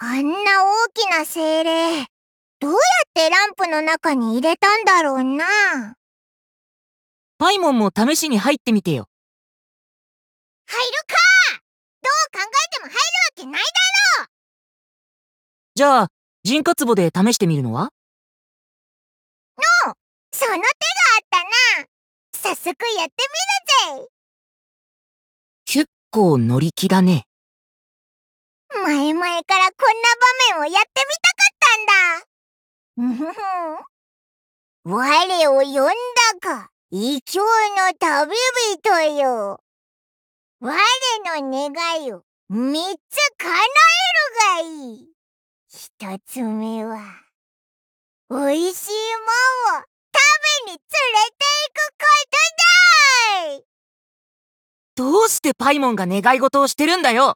あんな大きな精霊、どうやってランプの中に入れたんだろうな。 パイモンも試しに入ってみてよ。 入るか。どう考えても入るわけないだろ。 じゃあ、人家壺で試してみるのは？ その手があったな。早速やってみるぜ。 結構乗り気だね。 前々からこんな場面をやってみたかったんだ。我を呼んだか、異教の旅人よ。我の願いを3つ叶えるがいい。1つ目は、おいしいもんを食べに連れて行くことだい。 どうしてパイモンが願い事をしてるんだよ。